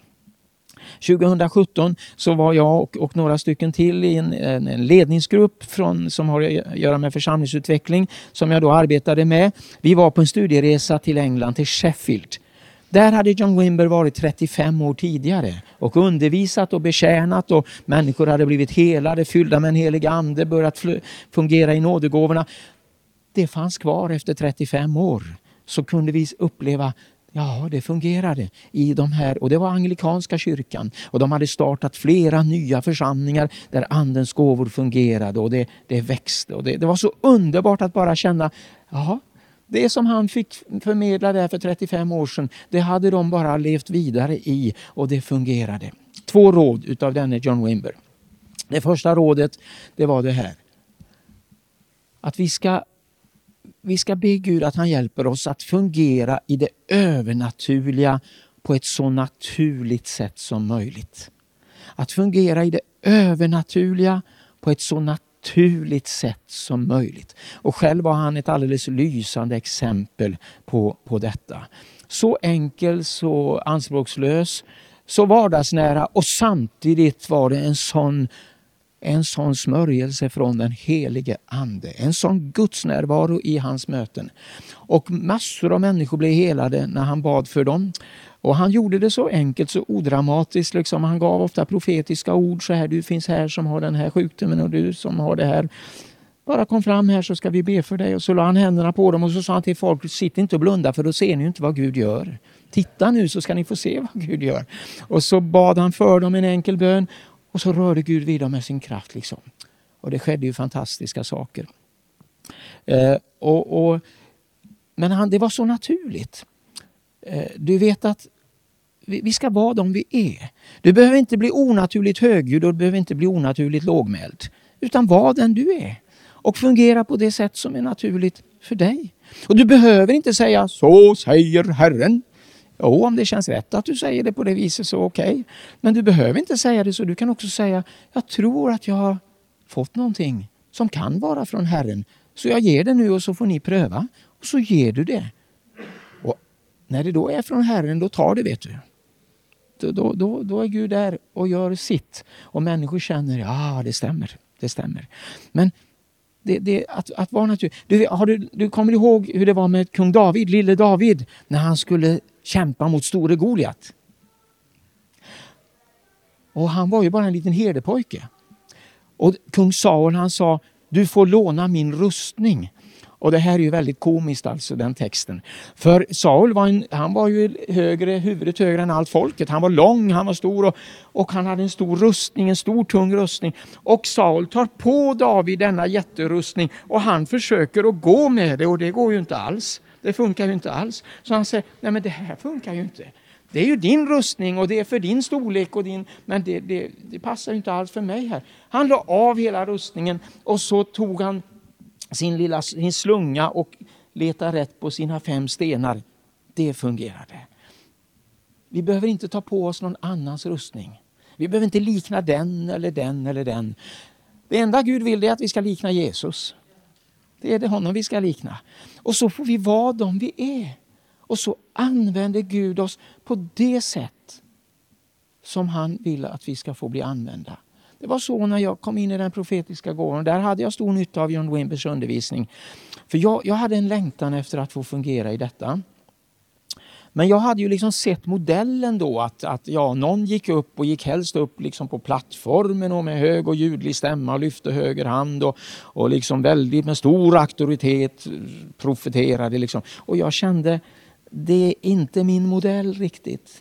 2017 så var jag och några stycken till i en ledningsgrupp som har att göra med församlingsutveckling som jag då arbetade med. Vi var på en studieresa till England, till Sheffield. Där hade John Wimber varit 35 år tidigare och undervisat och betjänat och människor hade blivit helade, fyllda med en helig ande, börjat fungera i nådegåvorna. Det fanns kvar efter 35 år. Så kunde vi uppleva, ja, det fungerade i de här, och det var anglikanska kyrkan. Och de hade startat flera nya församlingar där andens gåvor fungerade och det växte. Och det var så underbart att bara känna, ja, det som han fick förmedla där för 35 år sedan, det hade de bara levt vidare i och det fungerade. 2 råd utav denne John Wimber. Det första rådet, det var det här. Att vi ska be Gud att han hjälper oss att fungera i det övernaturliga på ett så naturligt sätt som möjligt. Att fungera i det övernaturliga på ett så naturligt sätt som möjligt. Och själv var han ett alldeles lysande exempel på detta. Så enkel, så anspråkslös, så vardagsnära, och samtidigt var det en sån smörjelse från den helige ande. En sån gudsnärvaro i hans möten. Och massor av människor blev helade när han bad för dem. Och han gjorde det så enkelt, så odramatiskt. Liksom. Han gav ofta profetiska ord så här: du finns här som har den här sjukdomen och du som har det här. Bara kom fram här så ska vi be för dig. Och så la han händerna på dem och så sa han till folk: sitt inte och blunda, för då ser ni inte vad Gud gör. Titta nu så ska ni få se vad Gud gör. Och så bad han för dem en enkel bön. Och så rörde Gud vid dem med sin kraft. Liksom. Och det skedde ju fantastiska saker. Men det var så naturligt. Du vet att vi ska vara de vi är. Du behöver inte bli onaturligt högljudd och du behöver inte bli onaturligt lågmäld. Utan var den du är. Och fungera på det sätt som är naturligt för dig. Och du behöver inte säga: så säger Herren. Jo, om det känns rätt att du säger det på det viset så okej. Men du behöver inte säga det, så du kan också säga: jag tror att jag har fått någonting som kan vara från Herren. Så jag ger det nu och så får ni pröva. Och så ger du det. Och när det då är från Herren, då tar det, vet du. Då är Gud där och gör sitt. Och människor känner: ja, det stämmer. Men att vara naturligt. Du kommer ihåg hur det var med kung David, lille David, när han skulle kämpa mot store Goliat. Och han var ju bara en liten herdepojke. Och kung Saul, han sa: du får låna min rustning. Och det här är ju väldigt komiskt, alltså, den texten. För Saul var ju huvudet högre än allt folket. Han var lång, han var stor och han hade en stor rustning, en stor tung rustning. Och Saul tar på David denna jätterustning och han försöker att gå med det, och det går ju inte alls. Det funkar ju inte alls. Så han säger: nej, men det här funkar ju inte. Det är ju din rustning och det är för din storlek och men det passar ju inte alls för mig här. Han la av hela rustningen och så tog han sin slunga och letade rätt på sina 5 stenar. Det fungerade. Vi behöver inte ta på oss någon annans rustning. Vi behöver inte likna den eller den eller den. Det enda Gud vill är att vi ska likna Jesus. Det är det honom vi ska likna. Och så får vi vara de vi är. Och så använder Gud oss på det sätt som han vill att vi ska få bli använda. Det var så när jag kom in i den profetiska gåvan. Där hade jag stor nytta av John Wimbers undervisning. För jag hade en längtan efter att få fungera i detta. Men jag hade ju liksom sett modellen då att någon gick upp och gick helst upp liksom på plattformen och med hög och ljudlig stämma och lyfte höger hand och liksom väldigt med stor auktoritet profeterade liksom. Och jag kände: det är inte min modell riktigt.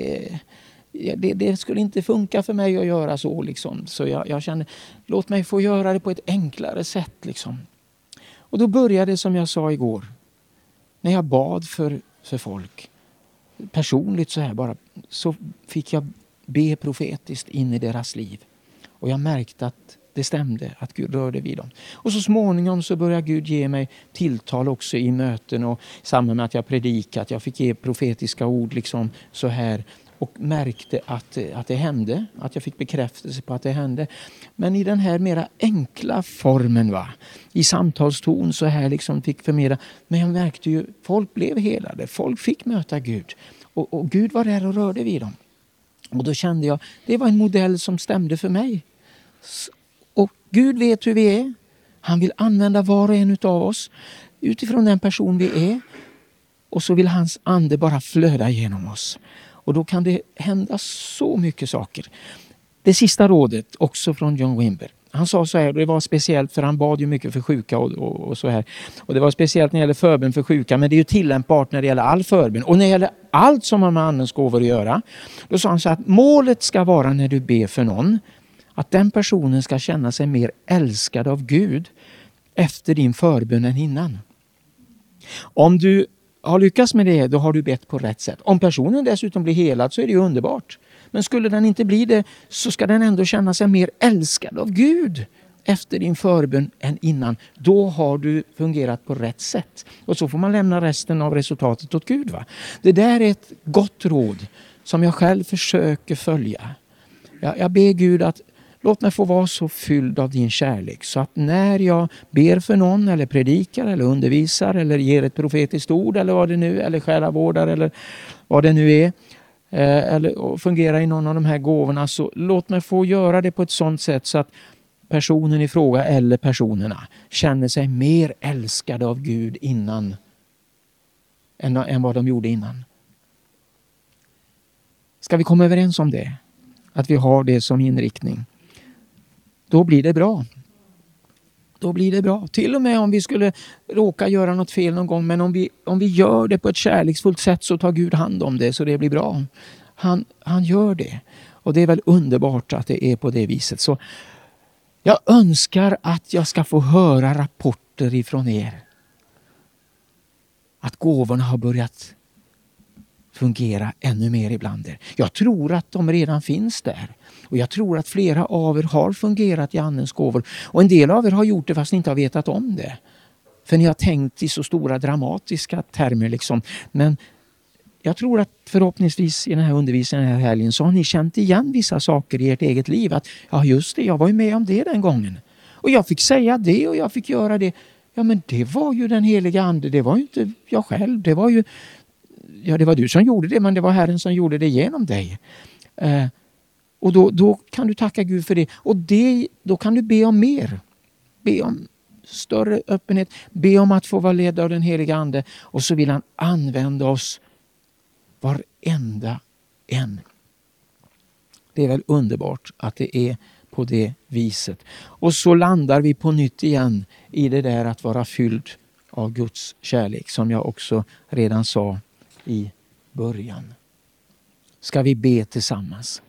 Det skulle inte funka för mig att göra så liksom. Så jag kände: låt mig få göra det på ett enklare sätt liksom. Och då började det som jag sa igår. När jag bad för folk. Personligt så här bara. Så fick jag be profetiskt in i deras liv. Och jag märkte att det stämde. Att Gud rörde vid dem. Och så småningom så började Gud ge mig tilltal också i möten. Och i samband med att jag predikat. Jag fick ge profetiska ord liksom så här. Och märkte att det hände. Att jag fick bekräftelse på att det hände. Men i den här mera enkla formen, i samtalston så här liksom fick förmedla. Men jag märkte ju, folk blev helade. Folk fick möta Gud. Och Gud var där och rörde vid dem. Och då kände jag, det var en modell som stämde för mig. Och Gud vet hur vi är. Han vill använda var och en av oss. Utifrån den person vi är. Och så vill hans ande bara flöda genom oss. Och då kan det hända så mycket saker. Det sista rådet, också från John Wimber. Han sa så här, och det var speciellt för han bad ju mycket för sjuka och så här. Och det var speciellt när det gäller förbön för sjuka, men det är ju tillämpbart när det gäller all förbön. Och när det gäller allt som har med andens gåvor att göra. Då sa han så att målet ska vara när du ber för någon, att den personen ska känna sig mer älskad av Gud efter din förbön än innan. Om du har lyckats med det, då har du bett på rätt sätt. Om personen dessutom blir helad så är det ju underbart. Men skulle den inte bli det så ska den ändå känna sig mer älskad av Gud efter din förbön än innan. Då har du fungerat på rätt sätt. Och så får man lämna resten av resultatet åt Gud. Va? Det där är ett gott råd som jag själv försöker följa. Jag ber Gud att låt mig få vara så fylld av din kärlek så att när jag ber för någon eller predikar eller undervisar eller ger ett profetiskt ord eller vad det nu eller själavårdar eller vad det nu är eller fungerar i någon av de här gåvorna, så låt mig få göra det på ett sådant sätt så att personen i fråga eller personerna känner sig mer älskade av Gud innan än vad de gjorde innan. Ska vi komma överens om det? Att vi har det som inriktning. Då blir det bra. Då blir det bra. Till och med om vi skulle råka göra något fel någon gång. Men om vi gör det på ett kärleksfullt sätt så tar Gud hand om det så det blir bra. Han gör det. Och det är väl underbart att det är på det viset. Så jag önskar att jag ska få höra rapporter ifrån er. Att gåvorna har börjat fungera ännu mer ibland er. Jag tror att de redan finns där. Och jag tror att flera av er har fungerat i andens gåvor. Och en del av er har gjort det fast ni inte har vetat om det. För ni har tänkt i så stora dramatiska termer liksom. Men jag tror att förhoppningsvis i den här undervisningen den här helgen så har ni känt igen vissa saker i ert eget liv. Att ja just det, jag var ju med om det den gången. Och jag fick säga det och jag fick göra det. Ja men det var ju den heliga ande, det var ju inte jag själv. Det var ju, ja det var du som gjorde det men det var Herren som gjorde det genom dig. Och då kan du tacka Gud för det. Och då kan du be om mer. Be om större öppenhet. Be om att få vara ledd av den heliga ande. Och så vill han använda oss varenda en. Det är väl underbart att det är på det viset. Och så landar vi på nytt igen i det där att vara fylld av Guds kärlek. Som jag också redan sa i början. Ska vi be tillsammans?